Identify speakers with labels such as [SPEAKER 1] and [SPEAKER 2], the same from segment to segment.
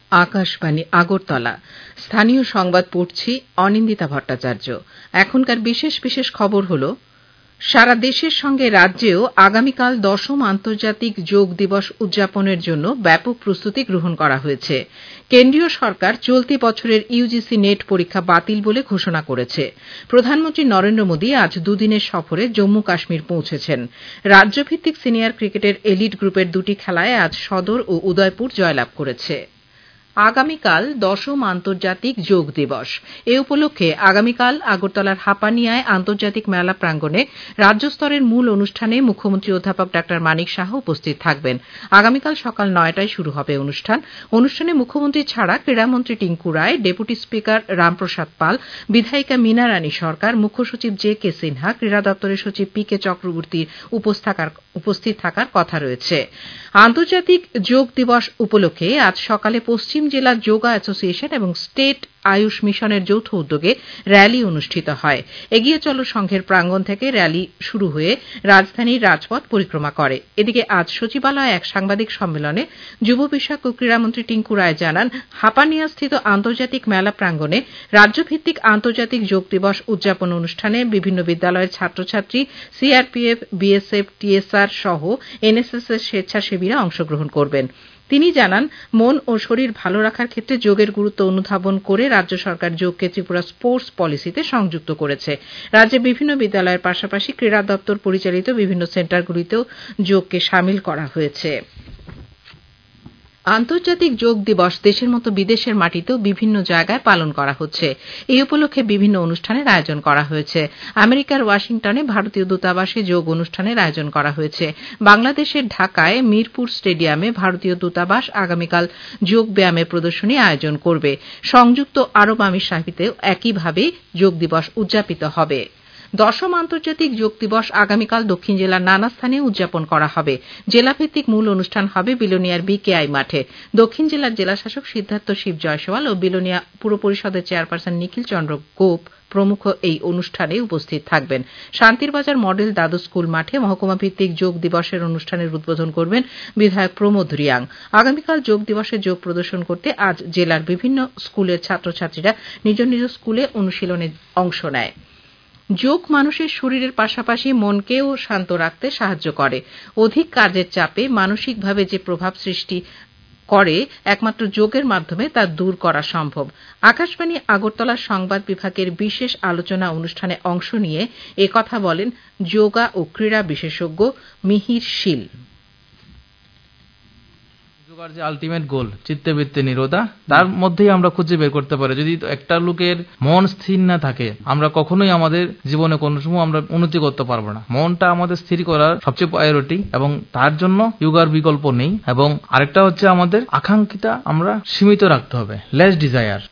[SPEAKER 1] আকাশবাণী আগরতলা। স্থানীয় সংবাদ পড়ছি অনিন্দিতা ভট্টাচার্য। এখনকার বিশেষ বিশেষ খবর হল, সারা দেশের সঙ্গে রাজ্যেও আগামীকাল 10ম আন্তর্জাতিক যোগ দিবস উদযাপনের জন্য ব্যাপক প্রস্তুতি গ্রহণ করা হয়েছে। কেন্দ্রীয় সরকার চলতি বছরের ইউজিসি নেট পরীক্ষা বাতিল বলে ঘোষণা করেছে। প্রধানমন্ত্রী নরেন্দ্র মোদী আজ দুদিনের সফরে জম্মু কাশ্মীর পৌঁছেছেন। রাজ্যভিত্তিক সিনিয়র ক্রিকেটের এলিট গ্রুপের দুটি খেলায় আজ সদর ও উদয়পুর জয়লাভ করেছে। আগামীকাল 10ম আন্তর্জাতিক যোগ দিবস। এ উপলক্ষে আগামীকাল আগরতলার হাপানিয়ায় আন্তর্জাতিক মেলা প্রাঙ্গণে রাজ্যস্তরের মূল অনুষ্ঠানে মুখ্যমন্ত্রী অধ্যাপক ডা মানিক সাহা উপস্থিত থাকবেন। আগামীকাল সকাল 9টায় শুরু হবে অনুষ্ঠানে মুখ্যমন্ত্রী ছাড়া ক্রীড়ামন্ত্রী টিঙ্কু রায়, ডেপুটি স্পিকার রামপ্রসাদ পাল, বিধায়িকা মীনা রানী সরকার, মুখ্য সচিব জে.কে. সিনহা, ক্রীড়া দপ্তরের সচিব পি.কে. চক্রবর্তীর উপস্থিত থাকার কথা রয়েছে। আন্তর্জাতিক যোগ দিবস উপলক্ষে আজ সকালে পশ্চিম জেলা যোগা অ্যাসোসিয়েশন এবং স্টেট আয়ুষ মিশনের যৌথ উদ্যোগে র্যালি অনুষ্ঠিত হয়। এগিয়ে চলো সংঘের প্রাঙ্গণ থেকে র্যালি শুরু হয়ে রাজধানীর রাজপথ পরিক্রমা করে। এদিকে আজ সচিবালয়ে এক সাংবাদিক সম্মেলনে যুব বিষয়ক ও ক্রীড়ামন্ত্রী টিঙ্কু রায় জানান, হাপানিয়াস্থিত আন্তর্জাতিক মেলা প্রাঙ্গণে রাজ্যভিত্তিক আন্তর্জাতিক যোগ দিবস উদযাপন অনুষ্ঠানে বিভিন্ন বিদ্যালয়ের ছাত্রছাত্রী, সিআরপিএফ, বিএসএফ, টিএসআর সহ এনএসএস এর স্বেচ্ছাসেবীরা অংশগ্রহণ করবেন। তিনি জানান, মন ও শরীর ভালো রাখার ক্ষেত্রে যোগের গুরুত্ব অনুধাবন করে রাজ্য সরকার যোগকে ত্রিপুরা স্পোর্টস পলিসিতে সংযুক্ত করেছে। রাজ্যে বিভিন্ন বিদ্যালয়ের পাশাপাশি ক্রীড়া দপ্তর পরিচালিত বিভিন্ন সেন্টারগুলিতেও যোগকে শামিল করা হয়েছে। আন্তর্জাতিক যোগ দিবস দেশের মতো বিদেশের মাটিতেও বিভিন্ন জায়গায় পালন করা হচ্ছে। এই উপলক্ষে বিভিন্ন অনুষ্ঠানের আয়োজন করা হয়েছে। আমেরিকার ওয়াশিংটনে ভারতীয় দূতাবাসে যোগ অনুষ্ঠানের আয়োজন করা হয়েছে। বাংলাদেশের ঢাকায় মিরপুর স্টেডিয়ামে ভারতীয় দূতাবাস আগামীকাল যোগ ব্যায়ামের প্রদর্শনী আয়োজন করবে। সংযুক্ত আরব আমিরাতেও একইভাবে যোগ দিবস উদযাপিত হবে। 10ম আন্তর্জাতিক যোগ দিবস আগামীকাল দক্ষিণ জেলার নানা স্থানে উদযাপন করা হবে। জেলাভিত্তিক মূল অনুষ্ঠান হবে বিলোনিয়ার বিকেআই মাঠে। দক্ষিণ জেলার জেলাশাসক সিদ্ধার্থ শিব জয়সওয়াল ও বিলোনিয়া পুর পরিষদের চেয়ারপারসন নিখিল চন্দ্র গোপ প্রমুখ এই অনুষ্ঠানে উপস্থিত থাকবেন। শান্তিরবাজার মডেল দ্বাদশ স্কুল মাঠে মহকুমা ভিত্তিক যোগ দিবসের অনুষ্ঠানের উদ্বোধন করবেন বিধায়ক প্রমোদ রিয়াং। আগামীকাল যোগ দিবসে যোগ প্রদর্শন করতে আজ জেলার বিভিন্ন স্কুলের ছাত্রছাত্রীরা নিজ নিজ স্কুলে অনুশীলনে অংশ নেয়। যোগ মানুষের শরীরের পাশাপাশি মনকেও শান্ত রাখতে সাহায্য করে। অধিক কাজের চাপে মানসিকভাবে যে প্রভাব সৃষ্টি করে একমাত্র যোগের মাধ্যমে তা দূর করা সম্ভব। আকাশবাণী আগরতলার সংবাদ বিভাগের বিশেষ আলোচনা অনুষ্ঠানে অংশ নিয়ে একথা বলেন যোগা ও ক্রীড়া বিশেষজ্ঞ মিহির শীল।
[SPEAKER 2] যোগার যে আলটিমেট গোল চিত্তবৃত্তি নিরোধা, তার মধ্যেই আমরা খুঁজে বের করতে পারি। যদি একটা লোকের মন স্থির না থাকে, আমরা কখনোই আমাদের জীবনে কোনো সময় আমরা উন্নতি করতে পারবো না। মনটা আমাদের স্থির করার সবচেয়ে প্রায়োরিটি, এবং তার জন্য যোগার বিকল্প নেই। এবং আরেকটা হচ্ছে আমাদের আকাঙ্ক্ষিতা আমরা সীমিত রাখতে হবে, লেস ডিজায়ার।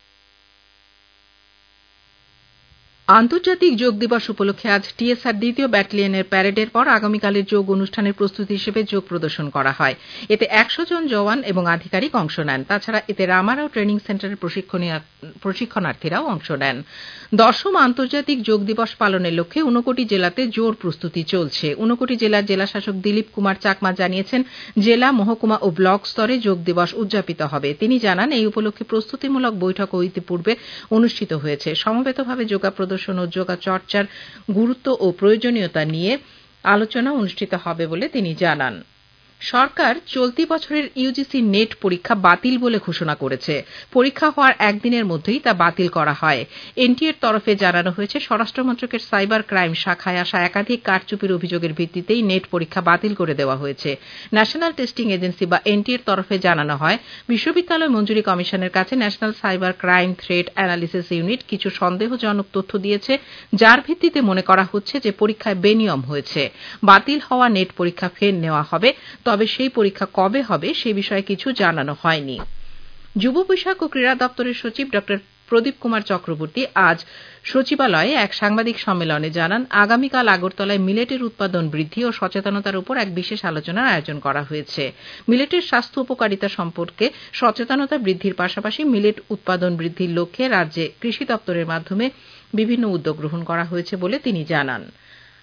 [SPEAKER 1] আন্তর্জাতিক যোগ দিবস উপলক্ষে আজ টিএসআর 2য় ব্যাটালিয়নের প্যারেডের পর আগামীকালের যোগ অনুষ্ঠানের প্রস্তুতি হিসেবে যোগ প্রদর্শন করা হয়। এতে 100 জন জওয়ান এবং আধিকারিক অংশ নেন। তাছাড়া এতে রামারাও ট্রেনিং সেন্টারের প্রশিক্ষণার্থীরাও অংশ নেন। 10ম আন্তর্জাতিক যোগ দিবস পালনের লক্ষ্যে 59 জেলাতে জোর প্রস্তুতি চলছে। 59 জেলার জেলাশাসক দিলীপ কুমার চাকমা জানিয়েছেন, জেলা, মহকুমা ও ব্লক স্তরে যোগ দিবস উদযাপিত হবে। তিনি জানান, এই উপলক্ষে প্রস্তুতিমূলক বৈঠকও ইতিপূর্বে অনুষ্ঠিত হয়েছে। সমবেতভাবে যোগা প্রদর্শন ও যোগা চর্চার গুরুত্ব ও প্রয়োজনীয়তা নিয়ে আলোচনা অনুষ্ঠিত হবে বলে তিনি জানান। সরকার চলতি বছরের ইউজিসি নেট পরীক্ষা বাতিল বলে ঘোষণা করেছে। পরীক্ষা হওয়ার একদিনের মধ্যেই তা বাতিল করা হয়। এনটিএর তরফে জানানো হয়েছে, স্বরাষ্ট্র মন্ত্রকের সাইবার ক্রাইম শাখায় আসা একাধিক কারচুপির অভিযোগের ভিত্তিতেই নেট পরীক্ষা বাতিল করে দেওয়া হয়েছে। ন্যাশনাল টেস্টিং এজেন্সি বা এনটিএর তরফে জানানো হয়, বিশ্ববিদ্যালয় মঞ্জুরি কমিশনের কাছে national cyber crime threat analysis unit কিছু সন্দেহজনক তথ্য দিয়েছে, যার ভিত্তিতে মনে করা হচ্ছে যে পরীক্ষায় বেনিয়ম হয়েছে। বাতিল হওয়া নেট পরীক্ষা ফের নেওয়া হবে, তবে সেই পরীক্ষা কবে হবে সে বিষয়ে কিছু জানানো হয়নি। যুব বিষয়ক ও ক্রীড়া দপ্তরের সচিব ড প্রদীপ কুমার চক্রবর্তী আজ সচিবালয়ে এক সাংবাদিক সম্মেলনে জানান, আগামীকাল আগরতলায় মিলেটের উৎপাদন বৃদ্ধি ও সচেতনতার উপর এক বিশেষ আলোচনার আয়োজন করা হয়েছে। মিলেটের স্বাস্থ্য উপকারিতা সম্পর্কে সচেতনতা বৃদ্ধির পাশাপাশি মিলেট উৎপাদন বৃদ্ধির লক্ষ্যে রাজ্যে কৃষি দপ্তরের মাধ্যমে বিভিন্ন উদ্যোগ গ্রহণ করা হয়েছে বলে তিনি জানান।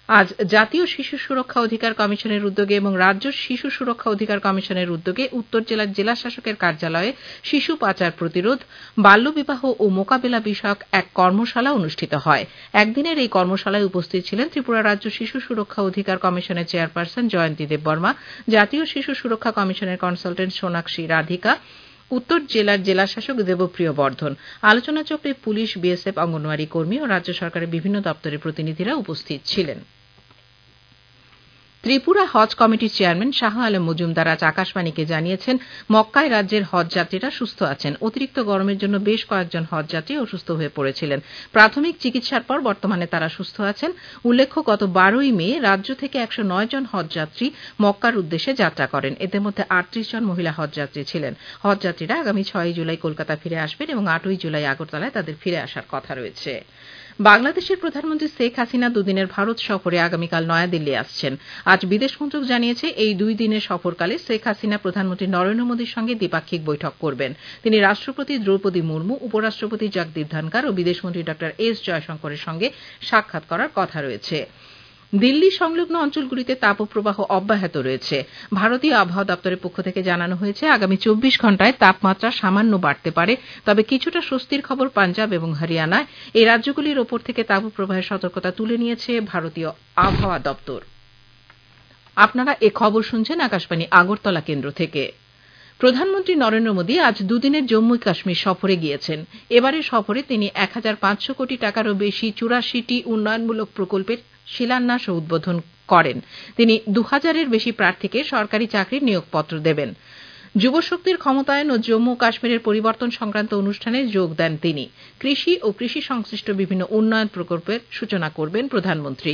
[SPEAKER 1] আজ জাতীয় শিশু সুরক্ষা অধিকার কমিশনের উদ্যোগে এবং রাজ্য শিশু সুরক্ষা অধিকার কমিশনের উদ্যোগে উত্তর জেলার জেলা শাসকের কার্যালয়ে শিশু পাচার প্রতিরোধ, বাল্যবিবাহ ও মোকাবিলা বিষয়ক এক কর্মশালা অনুষ্ঠিত হয়। একদিনের এই কর্মশালায় উপস্থিত ছিলেন ত্রিপুরা রাজ্য শিশু সুরক্ষা অধিকার কমিশনের চেয়ারপারসন জয়ন্তী দেববর্মা, জাতীয় শিশু সুরক্ষা কমিশনের কনসালটেন্ট সোনাক্ষী রাধিকা, উত্তর জেলার জেলাশাসক দেবপ্রিয় বর্ধন। আলোচনাচক্রে পুলিশ, বিএসএফ, অঙ্গনওয়াড়ি কর্মী ও রাজ্য সরকারের বিভিন্ন দপ্তরের প্রতিনিধিরা উপস্থিত ছিলেন। ত্রিপুরা হজ কমিটির চেয়ারম্যান শাহ আলম মজুমদার আজ আকাশবাণীকে জানিয়েছেন, মক্কায় রাজ্যের হজ যাত্রীরা সুস্থ আছেন। অতিরিক্ত গরমের জন্য বেশ কয়েকজন হজ যাত্রী অসুস্থ হয়ে পড়েছিলেন। প্রাথমিক চিকিৎসার পর বর্তমানে তারা সুস্থ আছেন। উল্লেখ্য, গত 12ই মে রাজ্য থেকে 109 জন হজ যাত্রী মক্কার উদ্দেশ্যে যাত্রা করেন। এদের মধ্যে 38 জন মহিলা হজ যাত্রী ছিলেন। হজ যাত্রীরা আগামী 6 জুলাই কলকাতা ফিরে আসবেন এবং 8 জুলাই আগরতলায় তাদের ফিরে আসার কথা রয়েছে। বাংলাদেশের প্রধানমন্ত্রী শেখ হাসিনা দুদিনের ভারত সফরে আগামীকাল নয়াদিল্লি আসছেন। আজ বিদেশ মন্ত্রক জানিয়েছে, এই 2 দিনের সফরকালে শেখ হাসিনা প্রধানমন্ত্রী নরেন্দ্র মোদীর সঙ্গে দ্বিপাক্ষিক বৈঠক করবেন। তিনি রাষ্ট্রপতি দ্রৌপদী মুর্মু, উপরাষ্ট্রপতি জগদীপ ধনখড় ও বিদেশমন্ত্রী ড এস জয়শঙ্করের সঙ্গে সাক্ষাৎ করার কথা রয়েছে। দিল্লি সংলগ্ন অঞ্চলগুলিতে তাপপ্রবাহ অব্যাহত রয়েছে। ভারতীয় আবহাওয়া দপ্তরের পক্ষ থেকে জানানো হয়েছে, আগামী 24 ঘণ্টায় তাপমাত্রা সামান্য বাড়তে পারে। তবে কিছুটা স্বস্তির খবর পাঞ্জাব এবং হরিয়ানায়। এই রাজ্যগুলির ওপর থেকে তাপপ্রবাহের সতর্কতা তুলে নিয়েছে ভারতীয় আবহাওয়া দপ্তর। আপনারা এ খবর শুনছেন আকাশবাণী আগরতলা কেন্দ্র থেকে। প্রধানমন্ত্রী নরেন্দ্র মোদী আজ দুদিনের জম্মু কাশ্মীর সফরে গিয়েছেন। এবারের সফরে তিনি 1500 কোটি টাকারও বেশি 84টি উন্নয়নমূলক প্রকল্পের শিলান্যাস ও উদ্বোধন করেন। তিনি 2000-এর বেশি প্রার্থীকে সরকারি চাকরির নিয়োগপত্র দেবেন। যুবশক্তির ক্ষমতায়ন ও জম্মু কাশ্মীরের পরিবর্তন সংক্রান্ত অনুষ্ঠানে যোগ দেন তিনি। কৃষি ও কৃষি সংশ্লিষ্ট বিভিন্ন উন্নয়ন প্রকল্পের সূচনা করবেন প্রধানমন্ত্রী।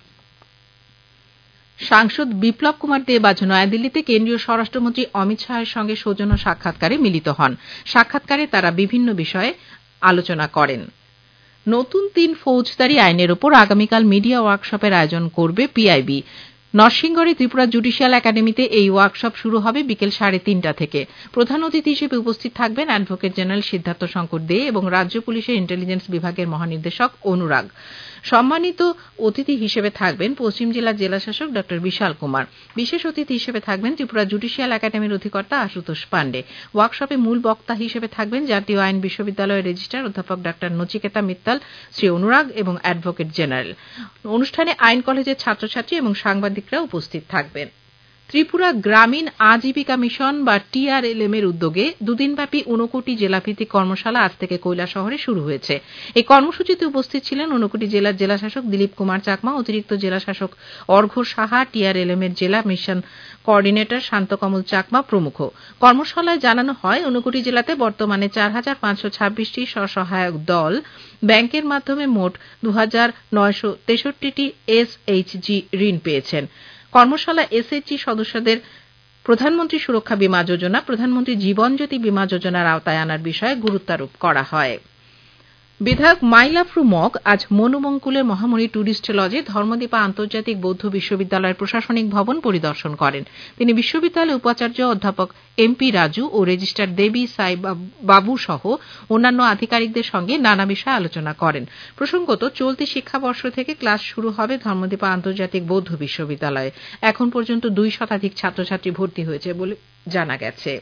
[SPEAKER 1] সাংসদ বিপ্লব কুমার দেব আজ নয়াদিল্লিতে কেন্দ্রীয় স্বরাষ্ট্রমন্ত্রী অমিত শাহের সঙ্গে সৌজন্য সাক্ষাৎকারে মিলিত হন। সাক্ষাৎকারে তারা বিভিন্ন বিষয়ে আলোচনা করেন। নতুন 3 ফৌজদারি আইনের ওপর আগামীকাল মিডিয়া ওয়ার্কশপের আয়োজন করবে পিআইবি। নরসিংগড়ে ত্রিপুরা জুডিশিয়াল একাডেমিতে এই ওয়ার্কশপ শুরু হবে বিকেল 3:30 থেকে। প্রধান অতিথি হিসেবে উপস্থিত থাকবেন অ্যাডভোকেট জেনারেল সিদ্ধার্থ শঙ্কর দে এবং রাজ্য পুলিশের ইন্টেলিজেন্স বিভাগের মহানির্দেশক অনুরাগ। সম্মানিত অতিথি হিসেবে থাকবেন পশ্চিম জেলার জেলাশাসক ড বিশাল কুমার। বিশেষ অতিথি হিসেবে থাকবেন ত্রিপুরা জুডিশিয়াল একাডেমির অধিকর্তা আশুতোষ পাণ্ডে। ওয়ার্কশপে মূল বক্তা হিসেবে থাকবেন জাতীয় আইন বিশ্ববিদ্যালয়ের রেজিস্ট্রার অধ্যাপক ড নচিকেতা মিত্তাল, শ্রী অনুরাগ এবং অ্যাডভোকেট জেনারেল। অনুষ্ঠানে আইন কলেজের ছাত্রছাত্রী এবং সাংবাদিকরা উপস্থিত থাকবেন। ত্রিপুরা গ্রামীণ আজীবিকা মিশন বা TRLM এর উদ্যোগে দুদিনব্যাপী 59 জেলাভিত্তিক কর্মশালা আজ থেকে কৈলাসহরে শুরু হয়েছে। এই কর্মসূচিতে উপস্থিত ছিলেন 59 জেলার জেলাশাসক দিলীপ কুমার চাকমা, অতিরিক্ত জেলাশাসক অর্ঘ্য সাহা, TRLM এর জেলা মিশন কোঅর্ডিনেটর শান্তকমল চাকমা প্রমুখ। কর্মশালায় জানানো হয়, 59 জেলাতে বর্তমানে 4526টি স্বসহায়ক দল ব্যাংকের মাধ্যমে মোট 2963টি SHG ঋণ পেয়েছেন। কর্মশালা SHG সদস্যদের প্রধানমন্ত্রী সুরক্ষা বীমা যোজনা, প্রধানমন্ত্রী জীবন জ্যোতি বীমা যোজনার আওতায় আনার বিষয়ে গুরুত্বারোপ করা হয়। বিধায়ক মাইলাফ্রু মগ আজ মনুমঙ্কুলের মহামণি টুরিস্ট লজে ধর্মদীপা আন্তর্জাতিক বৌদ্ধ বিশ্ববিদ্যালয়ের প্রশাসনিক ভবন পরিদর্শন করেন। তিনি বিশ্ববিদ্যালয়ের উপাচার্য অধ্যাপক MP রাজু ও রেজিস্ট্রার দেবী সাই বাবু সহ অন্যান্য আধিকারিকদের সঙ্গে নানা বিষয়ে আলোচনা করেন। প্রসঙ্গত, চলতি শিক্ষাবর্ষ থেকে ক্লাস শুরু হবে ধর্মদীপা আন্তর্জাতিক বৌদ্ধ বিশ্ববিদ্যালয়ে। এখন পর্যন্ত 2 শতাধিক ছাত্রছাত্রী ভর্তি হয়েছে বলে জানা গেছে।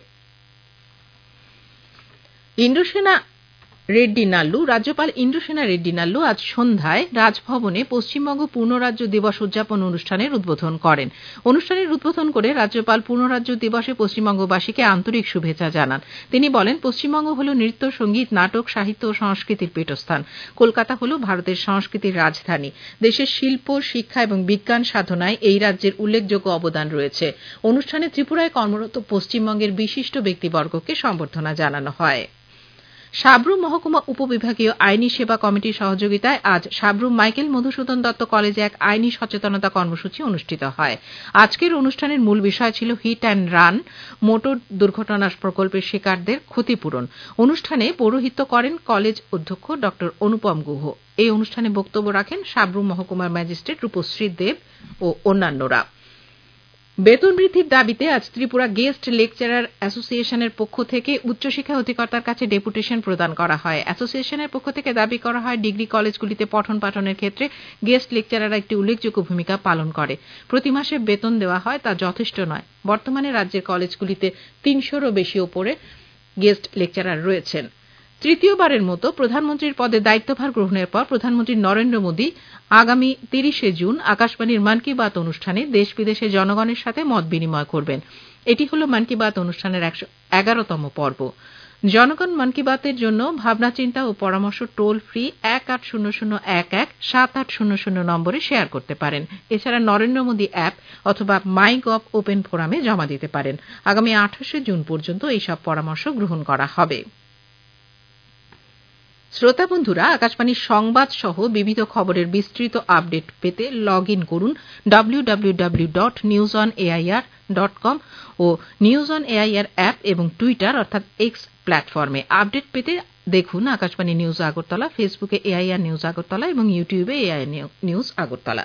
[SPEAKER 1] রাজ্যপাল ইন্দ্রসেনা রেড্ডি নাল্লু আজ সন্ধ্যায় রাজভবনে পশ্চিমবঙ্গ পূর্ণরাজ্য দিবস উদযাপন অনুষ্ঠানের উদ্বোধন করেন। অনুষ্ঠানের উদ্বোধন করে রাজ্যপাল পূর্ণরাজ্য দিবসে পশ্চিমবঙ্গবাসীকে আন্তরিক শুভেচ্ছা জানান। তিনি বলেন, পশ্চিমবঙ্গ হল নৃত্য, সঙ্গীত, নাটক, সাহিত্য ও সংস্কৃতির পীঠস্থান। কলকাতা হল ভারতের সংস্কৃতির রাজধানী। দেশের শিল্প, শিক্ষা এবং বিজ্ঞান সাধনায় এই রাজ্যের উল্লেখযোগ্য অবদান রয়েছে। অনুষ্ঠানে ত্রিপুরায় কর্মরত পশ্চিমবঙ্গের বিশিষ্ট ব্যক্তিবর্গকে সম্বর্ধনা জানানো হয়। সাব্রুম মহকুমা উপবিভাগীয় আইনি সেবা কমিটির সহযোগিতায় আজ সাব্রুম মাইকেল মধুসূদন দত্ত কলেজে এক আইনি সচেতনতা কর্মসূচি অনুষ্ঠিত হয়। আজকের অনুষ্ঠানের মূল বিষয় ছিল হিট অ্যান্ড রান মোটর দুর্ঘটনা প্রকল্পের শিকারদের ক্ষতিপূরণ। অনুষ্ঠানে পৌরোহিত্য করেন কলেজ অধ্যক্ষ ড অনুপম গুহ। এই অনুষ্ঠানে বক্তব্য রাখেন সাব্রুম মহকুমার ম্যাজিস্ট্রেট রূপশ্রী দেব ও অন্যান্যরা। বেতন বৃদ্ধির দাবিতে আজ ত্রিপুরা গেস্ট লেকচারার অ্যাসোসিয়েশনের পক্ষ থেকে উচ্চশিক্ষা অধিকর্তার কাছে ডেপুটেশন প্রদান করা হয়। অ্যাসোসিয়েশনের পক্ষ থেকে দাবি করা হয়, ডিগ্রি কলেজগুলিতে পঠন পাঠনের ক্ষেত্রে গেস্ট লেকচারাররা একটি উল্লেখযোগ্য ভূমিকা পালন করে। প্রতি মাসে বেতন দেওয়া হয়, তা যথেষ্ট নয়। বর্তমানে রাজ্যের কলেজগুলিতে ৩০০-রও বেশি ওপরে গেস্ট লেকচারার রয়েছেন। তৃতীয়বারের মতো প্রধানমন্ত্রীর পদে দায়িত্বভার গ্রহণের পর প্রধানমন্ত্রী নরেন্দ্র মোদী আগামী ৩০শে জুন আকাশবাণীর মন কি বাত অনুষ্ঠানে দেশ বিদেশের জনগণের সাথে মত বিনিময় করবেন। এটি হল মন কি বাত অনুষ্ঠানের ১১তম পর্ব। জনগণ মন কি বাতের জন্য ভাবনা চিন্তা ও পরামর্শ টোল ফ্রি ১৮০০১১৭৮০০ নম্বরে শেয়ার করতে পারেন। এছাড়া নরেন্দ্র মোদী অ্যাপ অথবা মাইগভ ওপেন ফোরামে জমা দিতে পারেন। আগামী ২৮শে জুন পর্যন্ত এইসব পরামর্শ গ্রহণ করা হবে। শ্রোতা বন্ধুরা, আকাশবাণীর সংবাদ সহ বিবিধ খবরের বিস্তৃত আপডেট পেতে লগ ইন করুন www.newsonair.com ও নিউজ অন এআইআর অ্যাপ এবং টুইটার অর্থাৎ এক্স প্ল্যাটফর্মে। আপডেট পেতে দেখুন আকাশবাণী নিউজ আগরতলা, ফেসবুকে এআইআর নিউজ আগরতলা এবং ইউটিউবে এআইআর নিউজ আগরতলা।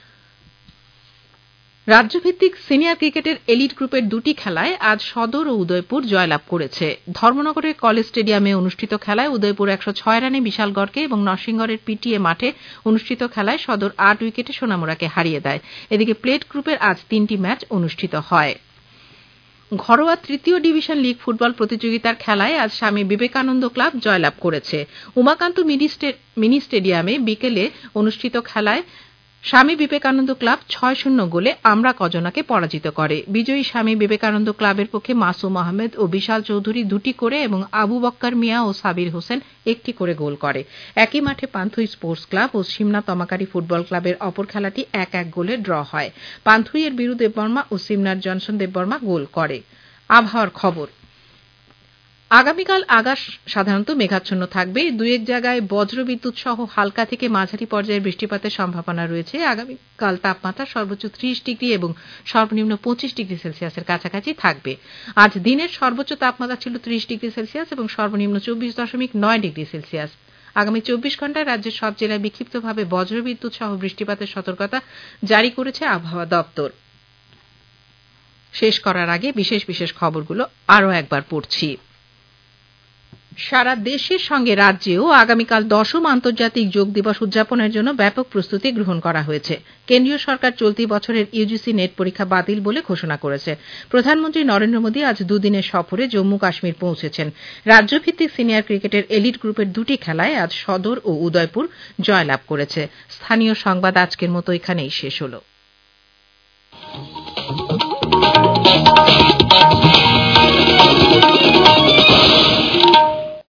[SPEAKER 1] রাজ্যভিত্তিক সিনিয়র ক্রিকেটের এলিট গ্রুপের দুটি খেলায় আজ সদর ও উদয়পুর জয়লাভ করেছে। ধর্মনগরের কলেজ স্টেডিয়ামে অনুষ্ঠিত খেলায় উদয়পুর ১০৬ রানে বিশালগড়কে এবং নরসিংগড়ের পিটিএ মাঠে অনুষ্ঠিত খেলায় সদর ৮ উইকেটে সোনামুড়াকে হারিয়ে দেয়। এদিকে প্লেট গ্রুপের আজ ৩টি ম্যাচ অনুষ্ঠিত হয়। ঘরোয়া তৃতীয় ডিভিশন লীগ ফুটবল প্রতিযোগিতার খেলায় আজ স্বামী বিবেকানন্দ ক্লাব জয়লাভ করেছে। উমাকান্ত মিনি স্টেডিয়ামে বিকেলে অনুষ্ঠিত খেলায় স্বামী বিবেকানন্দ ক্লাব ৬-০ গোলে আমরা কজনাকে পরাজিত করে। বিজয়ী স্বামী বিবেকানন্দ ক্লাবের পক্ষে মাসুম আহমেদ ও বিশাল চৌধুরী ২টি করে এবং আবু বক্কর মিয়া ও সাবির হোসেন ১টি করে গোল করে। একই মাঠে পান্থুই স্পোর্টস ক্লাব ও সিমনা তমাকারী ফুটবল ক্লাবের অপর খেলাটি ১-১ গোলে ড্র হয়। পান্থুইয়ের বীরু দেববর্মা ও সিমনার জনসন দেববর্মা গোল করে। আবহাওয়ার খবর। আগামীকাল আকাশ সাধারণত মেঘাচ্ছন্ন থাকবে। দুই এক জায়গায় বজ্রবিদ্যুৎ সহ হালকা থেকে মাঝারি পর্যায়ের বৃষ্টিপাতের সম্ভাবনা রয়েছে। আগামীকাল তাপমাত্রা সর্বোচ্চ ৩০ ডিগ্রি এবং সর্বনিম্ন ২৫ ডিগ্রি সেলসিয়াসের কাছাকাছি থাকবে। আজ দিনের সর্বোচ্চ তাপমাত্রা ছিল ৩০ ডিগ্রি সেলসিয়াস এবং সর্বনিম্ন ২৪.৯ ডিগ্রি সেলসিয়াস। আগামী ২৪ ঘণ্টায় রাজ্যের সব জেলায় বিক্ষিপ্তভাবে বজ্রবিদ্যুৎ সহ বৃষ্টিপাতের সতর্কতা জারি করেছে আবহাওয়া দপ্তর। শেষ করার আগে বিশেষ বিশেষ খবরগুলো আরও একবার পড়ছি। সারা দেশের সঙ্গে রাজ্যেও আগামীকাল ১০ম আন্তর্জাতিক যোগ দিবস উদযাপনের জন্য ব্যাপক প্রস্তুতি গ্রহণ করা হয়েছে। কেন্দ্রীয় সরকার চলতি বছরের ইউজিসি নেট পরীক্ষা বাতিল বলে ঘোষণা করেছে। প্রধানমন্ত্রী নরেন্দ্র মোদী আজ দুদিনের সফরে জম্মু কাশ্মীর পৌঁছেছেন। রাজ্যভিত্তিক সিনিয়র ক্রিকেটের এলিট গ্রুপের দুটি খেলায় আজ সদর ও উদয়পুর জয়লাভ করেছে। স্থানীয় সংবাদ আজকের মতো এখানেই শেষ হল।